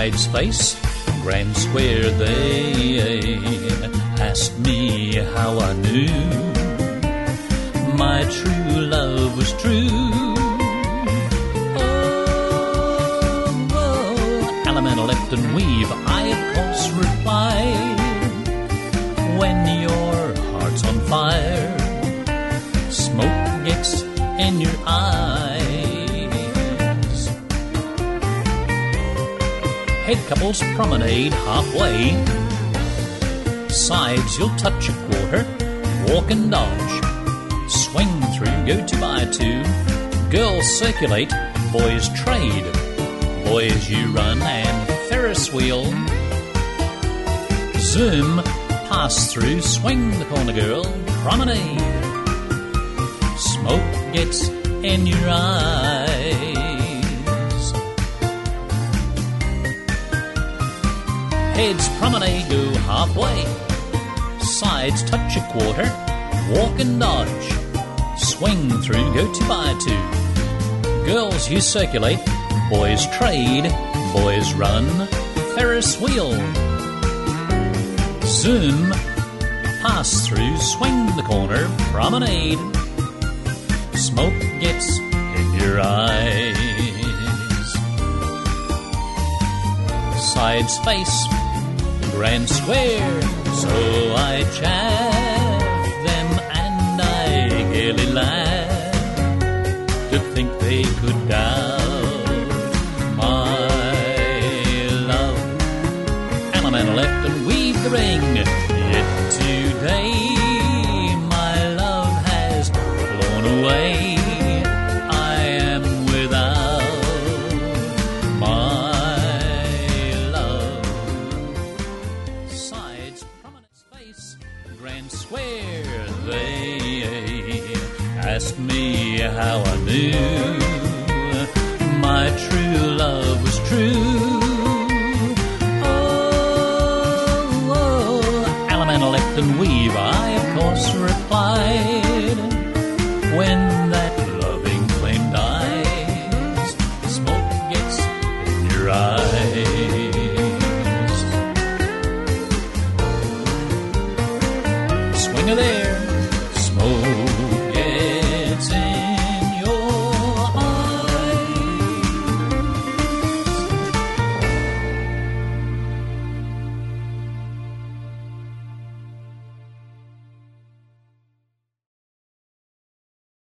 Sides face, grand square, they asked me how I knew my true love was true. Oh, Allemande left and weave, I of course replied, when your heart's on fire, smoke gets in your eyes. Head couples promenade halfway, sides you'll touch a quarter, walk and dodge, swing through, go 2 by 2, girls circulate, boys trade, boys you run and Ferris wheel, zoom, pass through, swing the corner girl, promenade, smoke gets in your eyes. Heads promenade, go halfway, sides touch a quarter, walk and dodge, swing through, go 2 by 2, girls you circulate, boys trade, boys run, Ferris wheel, zoom, pass through, swing the corner, promenade, smoke gets in your eyes. Sides face, grand square, so I chaff them and I gaily laugh to think they could doubt my love. Allemande left and weave the ring, yet today my love has flown away. I am without my love. Sides, prominent space, grand square, they asked me how I knew my true love was true. Allemande left and weave, I of course replied, when